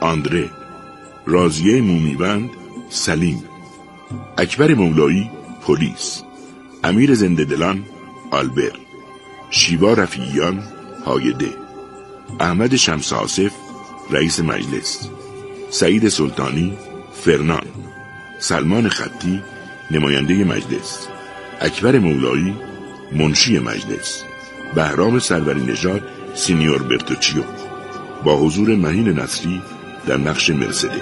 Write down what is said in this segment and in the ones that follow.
آندره، راضیه مومیوند سلیم، اکبر مولایی پلیس، امیر زنده دلان آلبر، شیوا رفیعیان هایده، احمد شمس آصف رئیس مجلس، سعید سلطانی فرنان، سلمان خطی نماینده مجلس، اکبر مولایی منشی مجلس، بهرام سروری نژاد سینیور برتوچیو، با حضور مهین نصری در نقش مرسده.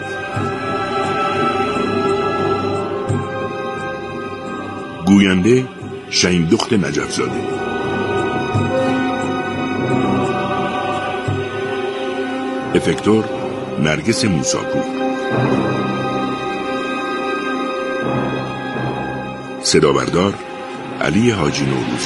گوینده شهین دخت نجفزاده. افکتور نرگس موساپور. صدابردار علی حاجی نوروزی.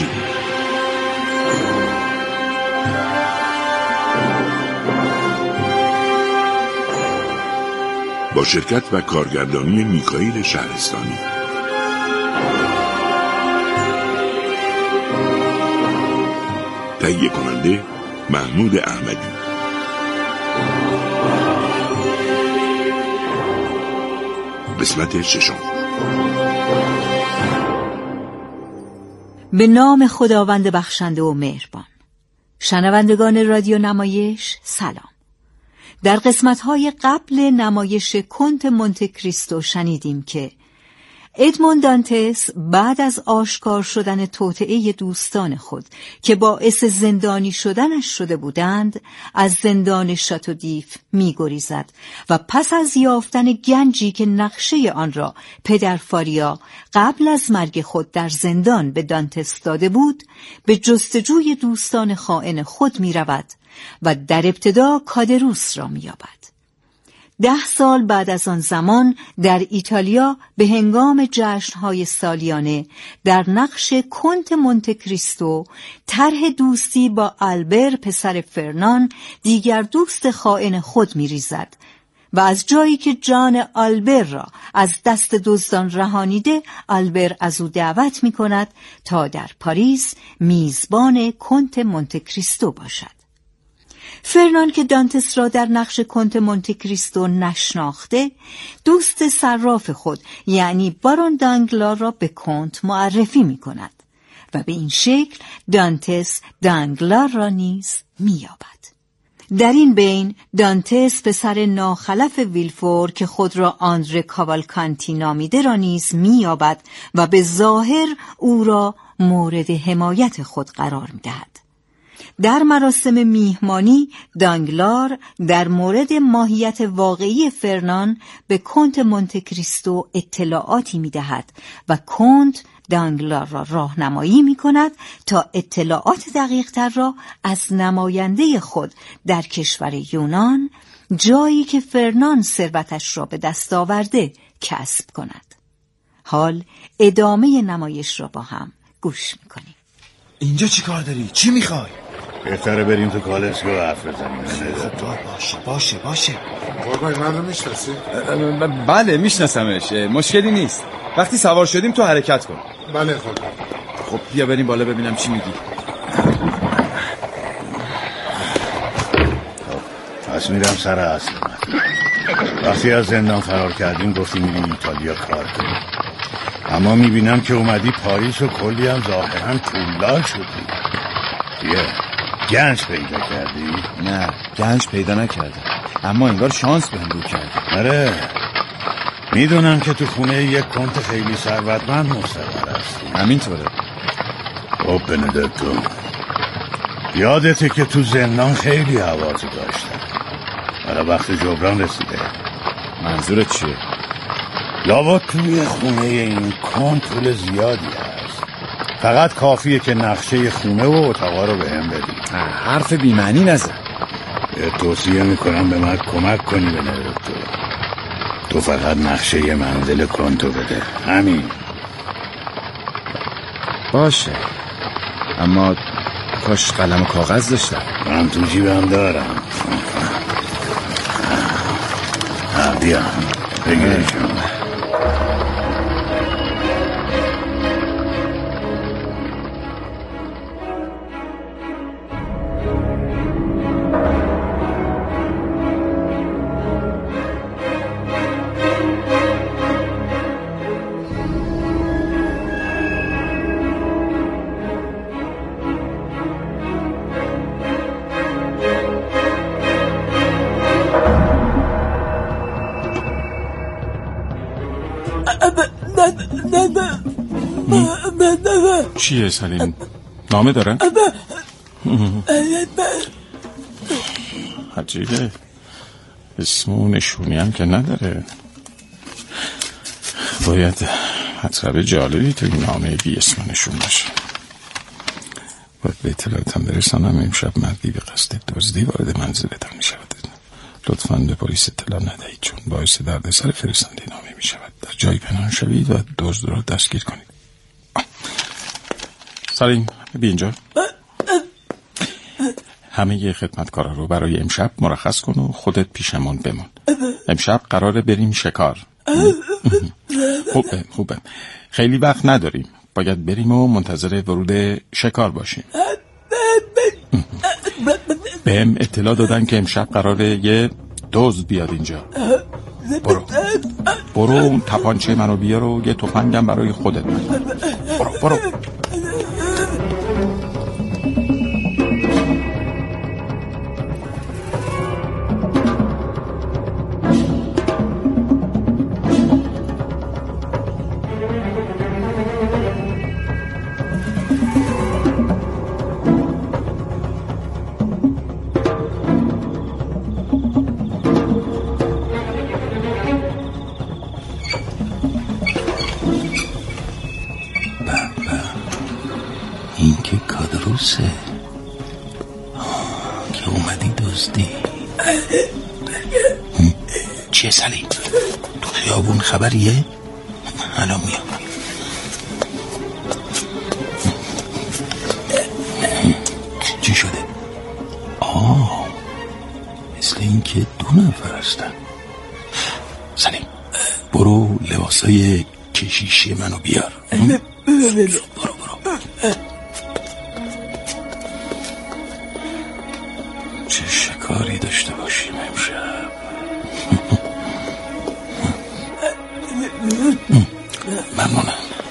با شرکت و کارگردانی میکائیل شهرستانی. تهیه کننده محمود احمدی. قسمت ششم. به نام خداوند بخشنده و مهربان. شنوندگان رادیو نمایش سلام. در قسمت‌های قبل نمایش کنت مونته کریستو شنیدیم که ادموند دانتس بعد از آشکار شدن توطئه دوستان خود که باعث زندانی شدنش شده بودند از زندان شاتو دیف می‌گریزد و پس از یافتن گنجی که نقشه آن را پدر فاریا قبل از مرگ خود در زندان به دانتس داده بود به جستجوی دوستان خائن خود می‌رود و در ابتدا کادروس را می‌یابد. 10 سال بعد از آن زمان در ایتالیا به هنگام جشن‌های سالیانه در نقش کنت مونته کریستو طرح دوستی با آلبر پسر فرنان دیگر دوست خائن خود می‌ریزد و از جایی که جان آلبر را از دست دزدان رهانیده آلبر از او دعوت می‌کند تا در پاریس میزبان کنت مونته کریستو باشد. فرنان که دانتس را در نقش کنت مونته کریستو نشناخته دوست صراف خود یعنی بارون دانگلار را به کنت معرفی می کند و به این شکل دانتس دانگلار را نیز می یابد. در این بین دانتس پسر ناخلف ویلفور که خود را آندره کاوالکانتی نامیده را نیز می یابد و به ظاهر او را مورد حمایت خود قرار می دهد. در مراسم میهمانی دانگلار در مورد ماهیت واقعی فرنان به کنت مونته کریستو اطلاعاتی می‌دهد و کنت دانگلار را راهنمایی می‌کند تا اطلاعات دقیق‌تر را از نماینده خود در کشور یونان، جایی که فرنان ثروتش را به دست آورده، کسب کند. حال ادامه نمایش را با هم گوش می‌کنیم. اینجا چی کار داری؟ چی می‌خوای؟ بهتره بریم تو کالسکو و حرف بزنیم. باشه. قربای من رو میشناسی؟ بله میشناسمش، مشکلی نیست. وقتی سوار شدیم تو حرکت کن. بله قربان. خب بیا بریم بالا ببینم چی میگی. پس میرم سر اصل. وقتی از زندان فرار کردیم گفتیم میریم ایتالیا کار کنیم، اما میبینم که اومدی پاریس و کلی هم ظاهرا پولدار شدی. بیا گنج پیدا کردی؟ نه گنج پیدا نکردم، اما انگار شانس بهم رو کرده. آره میدونم که تو خونه یک کنت خیلی ثروتمند مستقر هستی. همینطوره. خب بندتو یادته که تو زندان خیلی حواسو داشتم. حالا وقت جبران رسیده. منظورت چیه؟ لابد توی خونه این کنت پول زیادی هست، فقط کافیه که نقشه خونه و اتاقا رو به هم بدی. حرف بی‌معنی نزن. توصیه میکنم به من کمک کنی بندتو. تو فقط نقشه منزل کنتو بده، همین. باشه، اما کاش قلم و کاغذ داشتم. من تو جیبم دارم. بیا بگیرشون. چیه سلیم؟ نامه دارن؟ عجیبه، اسم و نشونی هم که نداره. باید مطلب جالبی تو این نامه بی اسم و نشون باشه. باید به اطلاعاتم برسانم امشب مردی به قصد دزدی وارد منزلتان می شود. لطفاً به پلیس اطلاع ندهید چون باعث دردسر فرستنده نامه می شود. در جایی پنهان شوید و دزد را دستگیر کنید. سلیم بی اینجا. همه خدمتکارا رو برای امشب مرخص کن و خودت پیشمون بمون. امشب قراره بریم شکار. خوبه. خیلی وقت نداریم. باید بریم و منتظر ورود شکار باشیم. بهم اطلاع دادن که امشب قراره یه دزد بیاد اینجا. برو تپانچه منو بیار و یه تفنگم برای خودت بگیر. برو. این که کادروسه که اومدی دزدی. چیه سلیم؟ تو خیابون خبریه؟ الان میام. چی شده؟ مثل این که 2 نفر هستن. سلیم برو لباسای کشیشی منو بیار. برو. چه شکاری داشته باشیم امشب. ممنونم.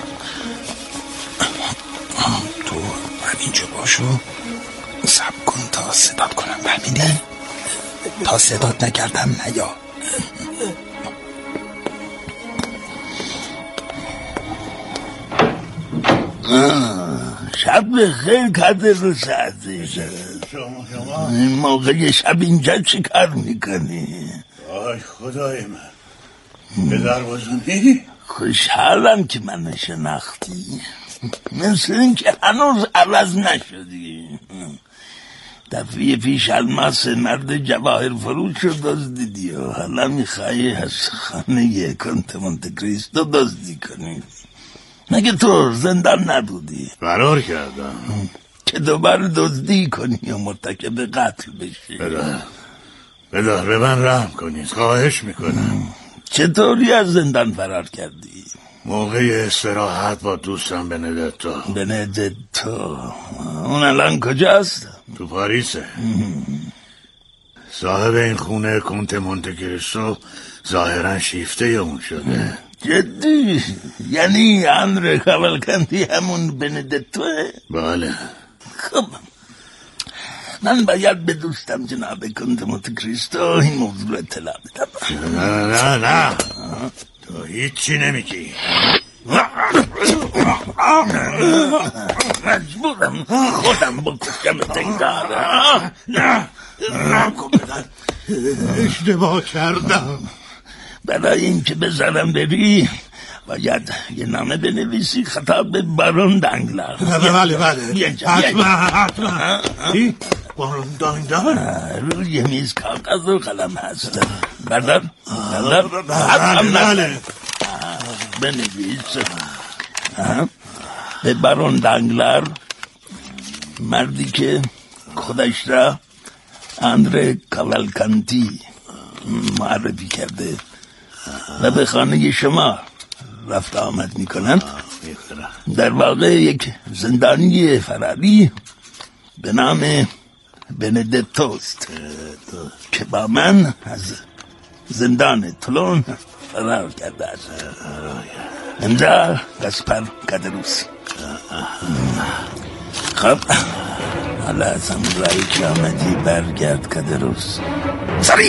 تو همینجا باشو، صبر کن تا صدات کنم. فهمیدی؟ تا صدات نکردم نیا. شب بخیر کادروس عزیز. شما این موقع شب اینجا چی کار میکنی؟ آی خدای من، به دروازه‌ای؟ خوشحالم که من شناختی. مثل این که هنوز عوض نشدی. دفعه پیش الماس مرد جواهر فروش رو دزدیدی و حالا میخوایی از خانه کنت مونته کریستو دزدی کنی. مگه تو زندان نبودی؟ فرار کردم که دوباره دزدی کنی یا مرتکب قتل بشی. بدار به من رحم کنید، خواهش میکنم. چطوری از زندان فرار کردی؟ موقع استراحت با دوستم بندتو اون الان کجاست؟ تو پاریسه. صاحب این خونه کنت مونته کریستو ظاهرا شیفته اون شده. جدی؟ یعنی اندره کاولکانتی همون بندتوه؟ بله. خب من باید به دوستم جناب کنت مونته کریستو این موضوع اطلاع بدم. نه تو هیچی نمیگی. مجبورم خودم بکشم تنگاره. نه اشتباه کردم. برای این که بذارم بری باید یه نامه بنویسی خطاب به بارون دانگلار. بله حتما. بارون دانگلار؟ روی میز کاغذ و قلم هست. بردار بله بنویس به بارون دانگلار، مردی که خودش را اندره کاولکانتی معرفی کرده و به خانه شما رفت آمد میکنند. در واقع یک زندانی فراری به نام بندتوست که با من از زندان تولون فرار کرده است. امضا گاسپر کادروس. خب حالا از همونجایی که آمدی برگرد کادروس. سریع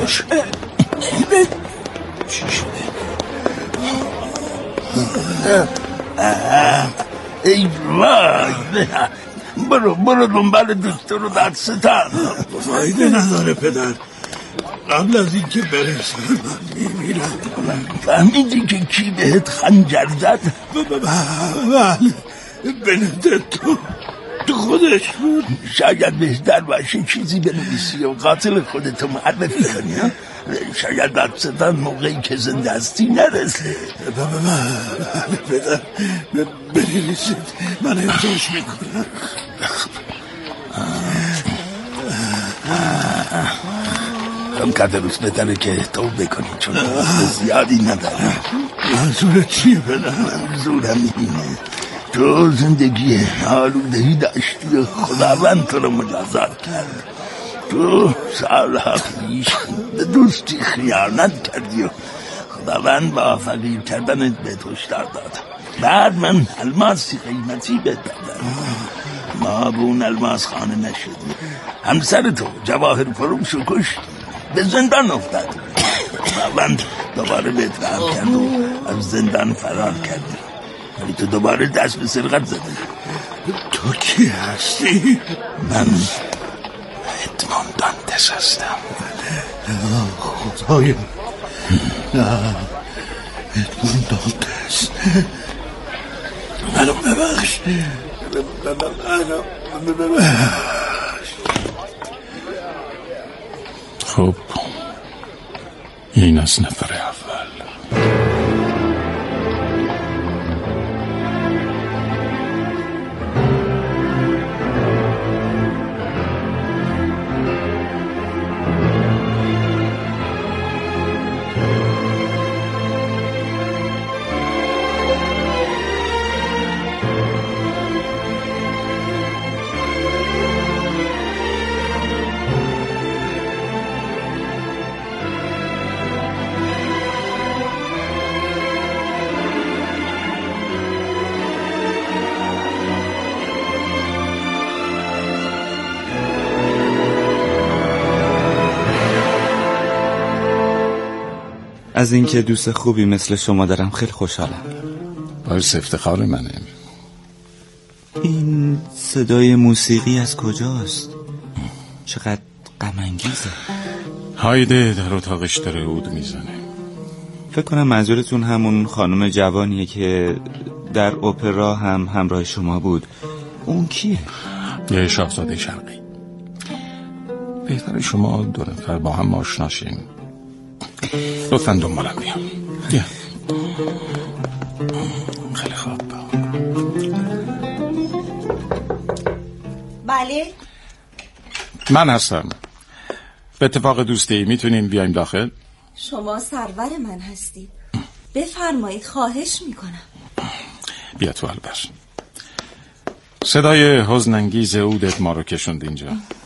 باش. چی شده؟ ای وای، برو دنبال دکتر رو دستتن. فایده نداره پدر، قبل از این که برسه من میمیرم. فهمیدی که کی بهت خنجر زد؟ بله، بندتو تو خودش بود. شاید بهتر باشه چیزی بنویسی و قاتل خودتو معرفی کنی. شاید دستتن موقعی که زنده هستی نرسه. بله پدر، بنویسید، من امضاش میکنم. کم روز بهتره که توبه کنی چون زیادی نداره. منظورت چیه پدر؟ منظورم اینه تو زندگی آلودهی داشتی و خداوند تو رو مجازات کرد. تو سالها پیش به دوستی خیانت کردی و خداوند با فقیر کردنت به هشدار داد. بعد من الماسی قیمتی بهت دادم، ما به اون الماس خانه نشدی. همسر تو جواهر فروش رو کشت، به زندان افتاد. خداوند دوباره بهت رحم کرد و از زندان فرار کردی، ولی تو دوباره دست به سرقت زدی. تو کی هستی؟ من ادموند دانتس هستم. خدایا، ادموند دانتس، منو ببخش. خب این از نفر اول. از اینکه دوست خوبی مثل شما دارم خیلی خوشحالم. باعث افتخار منه. این صدای موسیقی از کجاست؟ چقدر غم انگیزه. هایده در اتاقش داره عود میزنه. فکر کنم منظورتون همون خانم جوانیه که در اپرا هم همراه شما بود. اون کیه؟ یه شاهزاده شرقی. بهتره شما دو نفر با هم آشنا شین. لطفاً دنبالم بیا. خیلی خوب. بله؟ من هستم. به اتفاق دوستی میتونیم بیایم داخل؟ شما سرور من هستید. بفرمایید، خواهش میکنم. بیا تو البر. صدای حزن‌انگیز عودت ما رو کشوند اینجا.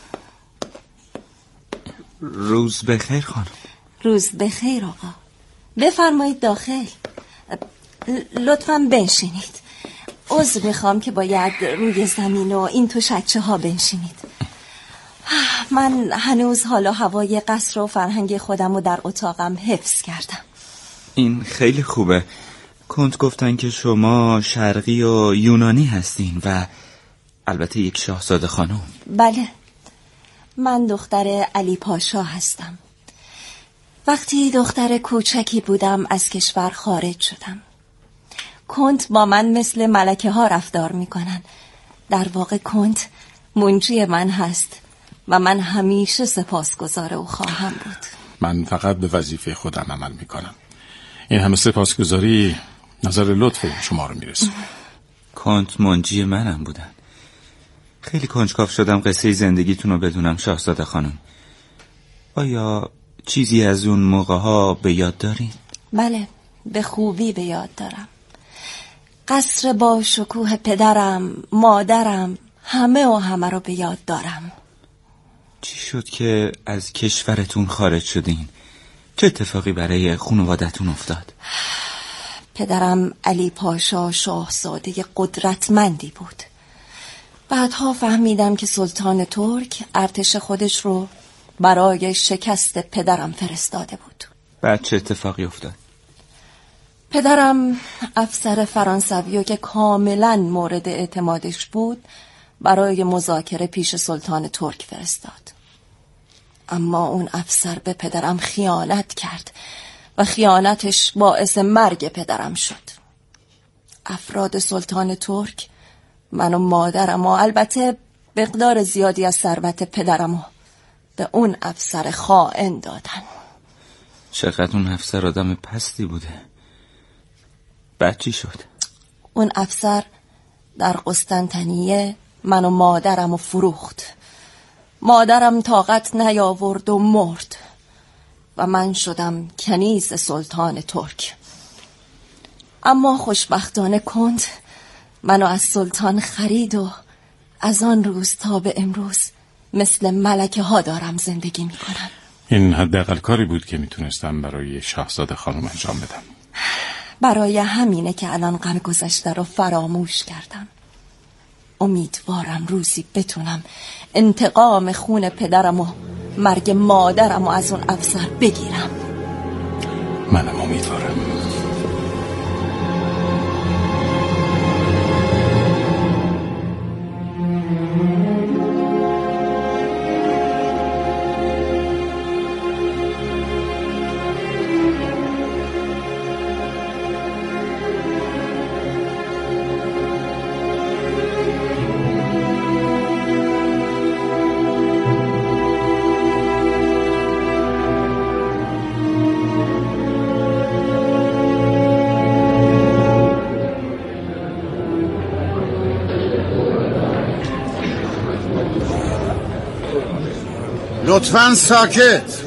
روز بخیر خانم. روز بخیر آقا. بفرمایید داخل. لطفاً بنشینید. عذر میخوام که باید روی زمین و این تو شچه ها بنشینید. من هنوز حال و هوای قصر و فرهنگ خودم رو در اتاقم حفظ کردم. این خیلی خوبه. کنت گفتن که شما شرقی و یونانی هستین و البته یک شاهزاده خانم. بله، من دختر علی پاشا هستم. وقتی دختر کوچکی بودم از کشور خارج شدم. کنت با من مثل ملکه ها رفتار میکنن. در واقع کنت منجی من هست و من همیشه سپاسگزار او خواهم بود. من فقط به وظیفه خودم عمل میکنم. این همه سپاسگزاری نظر لطف شما رو میرسه. کنت منجی منم بودن. خیلی کنجکاو شدم قصه زندگیتون رو بدونم شاهزاده خانم. آیا چیزی از اون موقع ها به یاد دارید؟ بله، به خوبی به یاد دارم. قصر با شکوه پدرم، مادرم، همه رو به یاد دارم. چی شد که از کشورتون خارج شدین؟ چه اتفاقی برای خانوادتون افتاد؟ پدرم علی پاشا شاهزاده قدرتمندی بود. بعدها فهمیدم که سلطان ترک ارتش خودش رو برای شکست پدرم فرستاده بود. بعد چه اتفاقی افتاد؟ پدرم افسر فرانسوی که کاملا مورد اعتمادش بود برای مذاکره پیش سلطان ترک فرستاد. اما اون افسر به پدرم خیانت کرد و خیانتش باعث مرگ پدرم شد. افراد سلطان ترک من و مادرم و البته مقدار زیادی از ثروت پدرم به اون افسر خائن دادن. چقدر اون افسر آدم پستی بوده. بعد چی شد؟ اون افسر در قسطنطنیه من و مادرم فروخت. مادرم طاقت نیاورد و مرد و من شدم کنیز سلطان ترک. اما خوشبختانه کنت منو از سلطان خرید و از آن روز تا به امروز مثل ملکه ها دارم زندگی میکنم. این حداقل کاری بود که میتونستم برای شاهزاده خانم انجام بدم. برای همینه که الان غم گذشته رو فراموش کردم. امیدوارم روزی بتونم انتقام خون پدرم و مرگ مادرم و از اون افسر بگیرم. منم امیدوارم. لطفاً ساکت.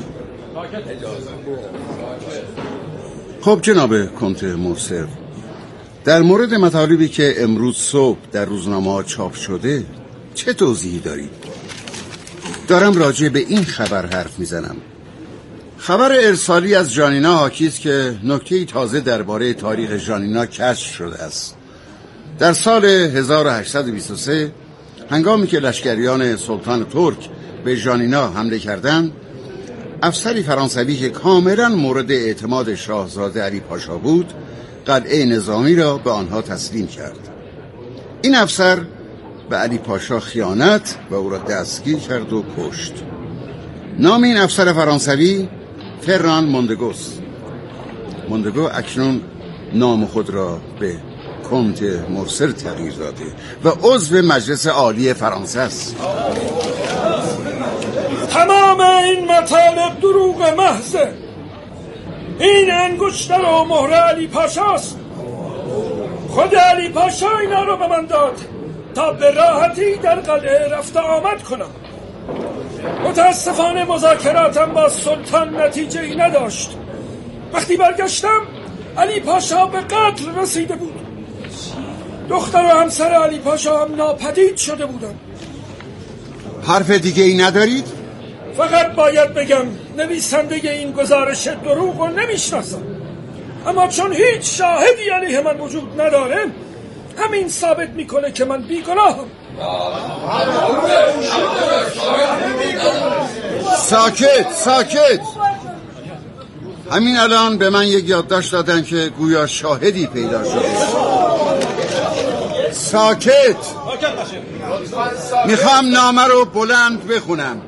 خب جناب کنت مرسر، در مورد مطالبی که امروز صبح در روزنامه‌ها چاپ شده چه توضیحی دارید؟ دارم راجع به این خبر حرف میزنم. خبر ارسالی از ژانینا حاکی است که نکته‌ای تازه درباره تاریخ ژانینا کشف شده است. در سال 1823 هنگامی که لشکریان سلطان ترک به ژانینا حمله کردند، افسری فرانسوی که کاملا مورد اعتماد شاهزاده علی پاشا بود قلعه نظامی را به آنها تسلیم کرد. این افسر به علی پاشا خیانت و او را دستگیر کرد و کشت. نام این افسر فرانسوی فران موندگوست. موندگو اکنون نام خود را به کنت مرسر تغییر داده و عضو مجلس عالی فرانسه است. تمام این مطالب دروغ محضه. این انگشتر و مهر علی پاشاست. خود علی پاشا اینا رو به من داد تا به راحتی در قلعه رفت آمد کنم. متاسفانه مذاکراتم با سلطان نتیجه ای نداشت. وقتی برگشتم علی پاشا به قتل رسیده بود. دختر و همسر علی پاشا هم ناپدید شده بودن. حرف دیگه ای ندارید؟ فقط باید بگم نویسنده این گزارش دروغ رو نمیشناسم، اما چون هیچ شاهدی علیه من وجود نداره همین ثابت میکنه که من بیگناهم. ساکت. همین الان به من یک یادداشت دادن که گویا شاهدی پیدا شده. ساکت. میخوام نامه رو بلند بخونم.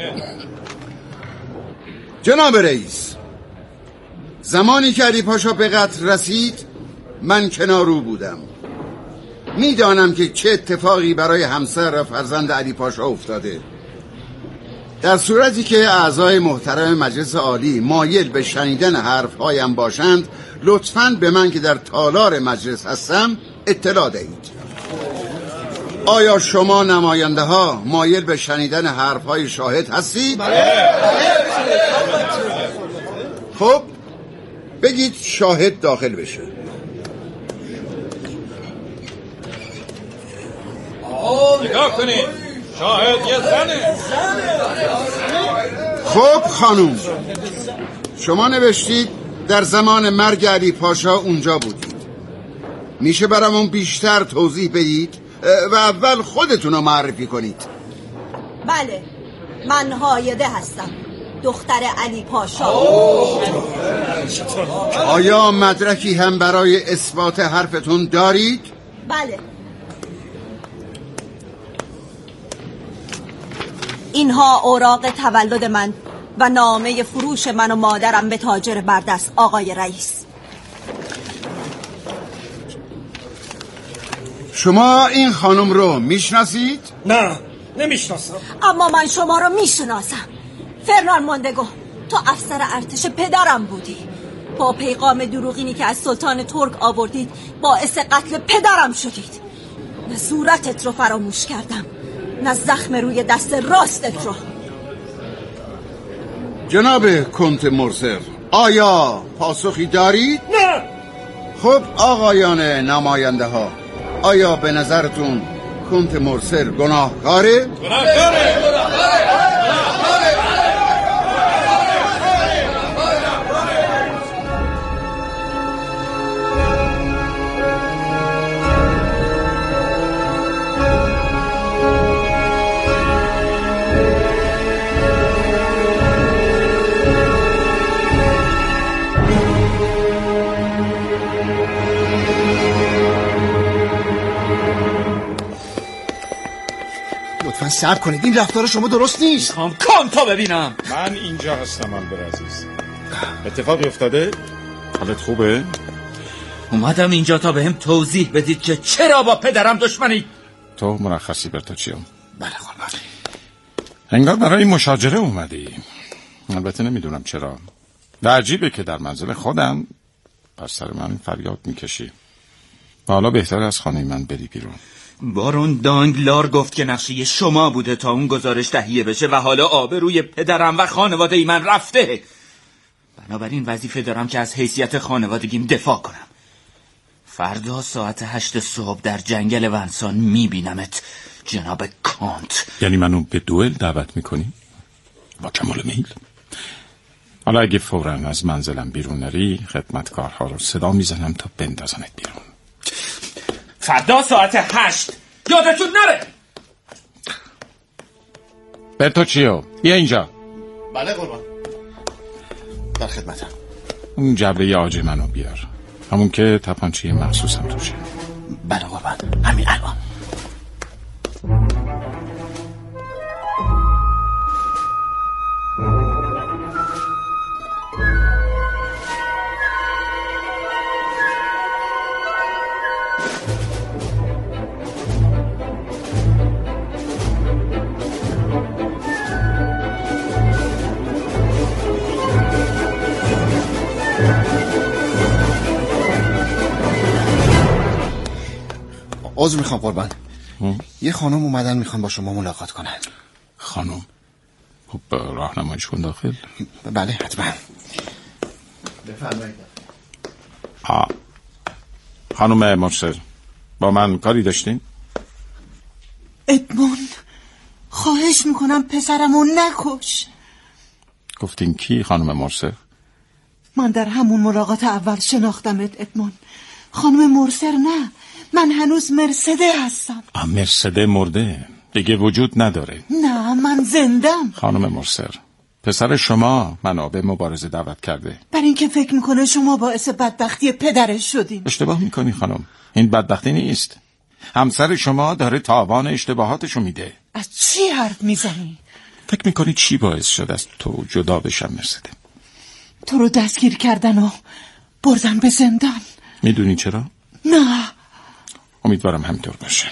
جناب رئیس، زمانی که علی پاشا به قتل رسید من کنار او بودم. میدانم که چه اتفاقی برای همسر و فرزند علی پاشا افتاده. در صورتی که اعضای محترم مجلس عالی مایل به شنیدن حرفهایم باشند لطفاً به من که در تالار مجلس هستم اطلاع دهید. آیا شما نماینده ها مایل به شنیدن حرفهای شاهد هستید؟ خب بگید شاهد داخل بشه. نگاه کنید، شاهد یه زنه. خب خانوم، شما نوشتید در زمان مرگ علی پاشا اونجا بودید. میشه برامون بیشتر توضیح بدید و اول خودتون رو معرفی کنید؟ بله، من هایده هستم، دختر علی پاشا. آیا مدرکی هم برای اثبات حرفتون دارید؟ بله. اینها اوراق تولد من و نامه فروش من و مادرم به تاجر بردست آقای رئیس. شما این خانم رو میشناسید؟ نه، نمیشناسم. اما من شما رو میشناسم. فرنان موندگو، تو افسر ارتش پدرم بودی. با پیغام دروغینی که از سلطان ترک آوردید باعث قتل پدرم شدید. نه صورتت رو فراموش کردم، نه زخم روی دست راستت رو. جناب کنت مرسر، آیا پاسخی دارید؟ نه. خب آقایان نماینده ها، آیا به نظرتون کنت مرسر گناهکاره؟ لطفاً صبر کنید، این رفتار شما درست نیست. کن تا ببینم. من اینجا هستم البرعزیز. اتفاقی افتاده؟ حالت خوبه؟ اومدم اینجا تا بهم توضیح بدید که چرا با پدرم دشمنی. تو مرخصی برتاچیو؟ بله قربان. انگار برای مشاجره اومدی. البته نمیدونم چرا. و عجیبه که در منزل خودم بر سر من فریاد میکشی. حالا بهتر از خانه من بری بیرون. بارون دانگلار گفت که نقشه شما بوده تا اون گزارش تهیه بشه و حالا آبروی پدرم و خانواده من رفته. بنابراین وظیفه دارم که از حیثیت خانوادگیم دفاع کنم. فردا ساعت 8 صبح در جنگل ونسان میبینمت جناب کانت. یعنی منو به دوئل دعوت میکنی؟ با کمال میل. حالا اگه فوراً از منزلم بیرون نری خدمتکارها رو صدا میزنم تا بندازنت بیرون. فردا ساعت 8 یادتون نره. برتوچیو بیا اینجا. بله قربان، در خدمتم. اون جبه آج منو بیار، همون که تپانچه مخصوصم توشه. بله قربان، همین الان. عذر میخوام قربان، یه خانم اومدن میخوان با شما ملاقات کنن. خانم؟ خب راهنماییش کن داخل. بله حتما. بفرمایید. خانم مرسر، با من کاری داشتین؟ ادموند، خواهش میکنم پسرمو نکش. گفتین کی خانم مرسر؟ من در همون ملاقات اول شناختمت ادموند. خانم مرسر نه، من هنوز مرسده هستم. مرسده مرده دیگه وجود نداره. نه من زندم. خانم مرسر، پسر شما منو به مبارزه دعوت کرده. بر این که فکر میکنه شما باعث بدبختی پدرش شدین. اشتباه میکنی خانم، این بدبختی نیست. همسر شما داره تاوان اشتباهاتشو میده. از چی حرف میزنی؟ فکر میکنی چی باعث شد از تو جدا بشم مرسده؟ تو رو دستگیر کردن و بردن به زندان. میدونی چرا؟ نه. امیدوارم همینطور باشه.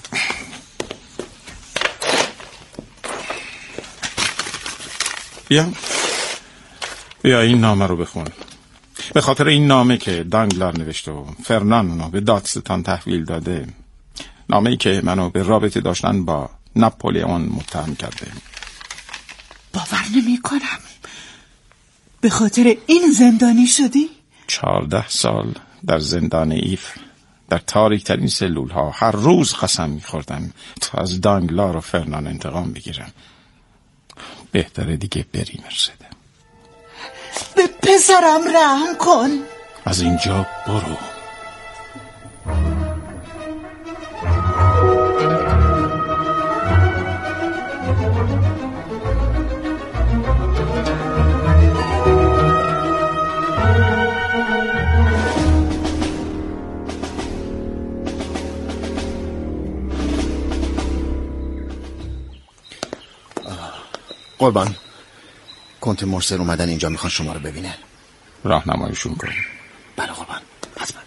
بیا این نامه رو بخون. به خاطر این نامه که دانگلار نوشته و فرنان اونو به دادستان تحویل داده، نامه‌ای که منو به رابطه داشتن با ناپولئون متهم کرده. باور نمی کنم. به خاطر این زندانی شدی؟ 14 سال در زندان ایف، در تاریک ترین سلول ها، هر روز قسم می‌خوردم تا از دانگلار و فرنان انتقام بگیرم. بهتره دیگه بری مرسده. به پسرم رحم کن. از اینجا برو. قربان، کنت مرسل اومدن اینجا، میخوان شما رو ببینن. راهنماییشون کن. بله قربان، حتما.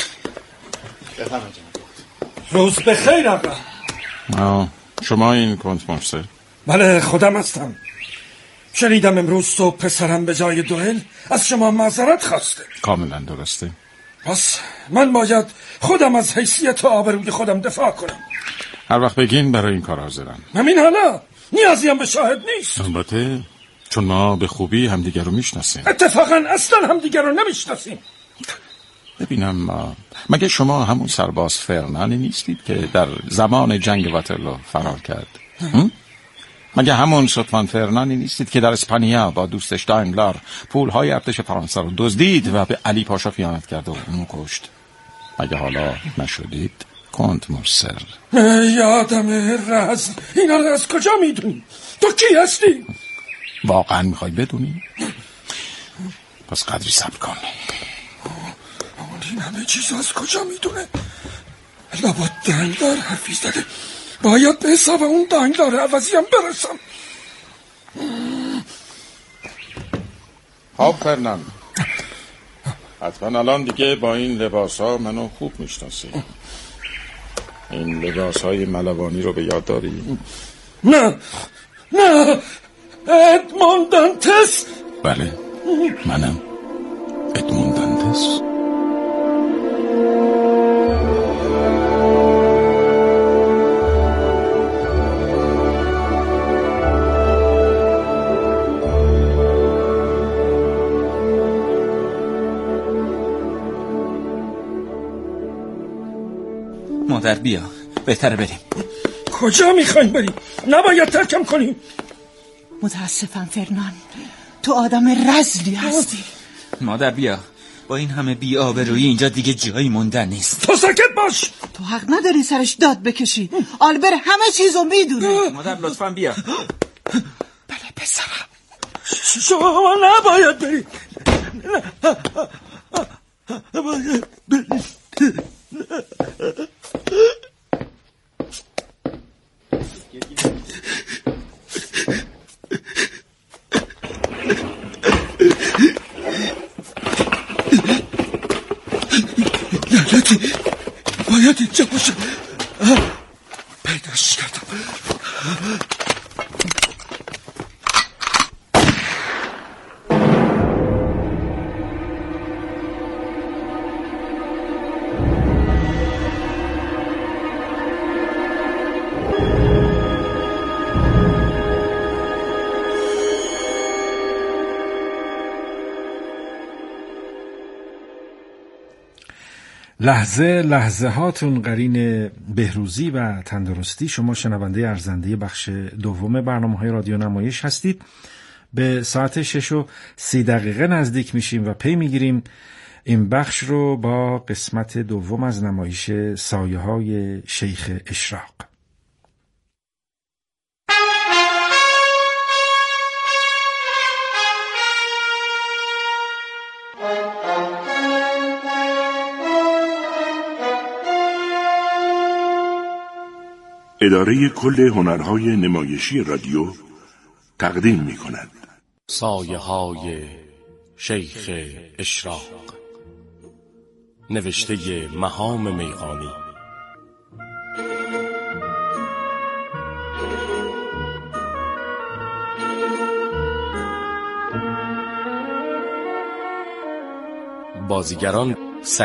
روز بخیر آقا. شما این کنت مرسل؟ بله خودم هستم. شنیدم امروز صبح پسرم به جای دوئل از شما معذرت خواسته. کاملا درسته. پس من باید خودم از حیثیت و آبروی خودم دفاع کنم. هر وقت بگین برای این کار حاضرم. همین حالا نیازی هم به شاهد نیست. البته چون ما به خوبی همدیگر رو میشناسیم. اتفاقا اصلا همدیگر رو نمیشناسیم. ببینم، مگه شما همون سرباز فرنانی نیستید که در زمان جنگ واترلو فرار کرد؟ مگه همون سوتوان فرنانی نیستید که در اسپانیا با دوستش داینگلار پولهای ارتش فرانسه رو دزدید و به علی پاشا خیانت کرد و اونو کشت؟ مگه حالا نشدید کنت مرسل؟ یادم رزم. اینا رو از کجا میدونی؟ تو کی هستی؟ واقعا میخوای بدونی؟ پس قدری صبر کن. این همه چیز از کجا میدونه؟ لابد داینگلار حرفی زده. باید به حساب اون داینگلار عوضی هم برسم. خب فرنان، حتما الان دیگه با این لباس ها منو خوب میشناسی. این لباس های ملوانی رو به یاد داری؟ نه ادموند دانتس. بله منم ادموند دانتس. مادر بیا، بهتره بریم. کجا میخوایم بریم؟ نباید ترکم کنیم. متاسفم فرنان، تو آدم رذلی هستی. مادر بیا، با این همه بی‌آبرویی اینجا دیگه جایی موندن نیست. تو ساکت باش. تو حق نداری سرش داد بکشی. آلبر همه چیزو میدونه. مادر لطفاً بیا. بله پسرم، شما نباید برید. نباید برید. لعنتی، باید اینجا باشه. پیداش کردم. لحظه هاتون قرین بهروزی و تندرستی. شما شنونده ارزنده بخش دوم برنامه‌های رادیو نمایش هستید. به ساعت 6:30 نزدیک میشیم و پی میگیریم این بخش رو با قسمت دوم از نمایش سایه‌های شیخ اشراق. اداره کل هنرهای نمایشی رادیو تقدیم می کند سایه‌های شیخ اشراق، نوشته مهام میخانی، بازیگران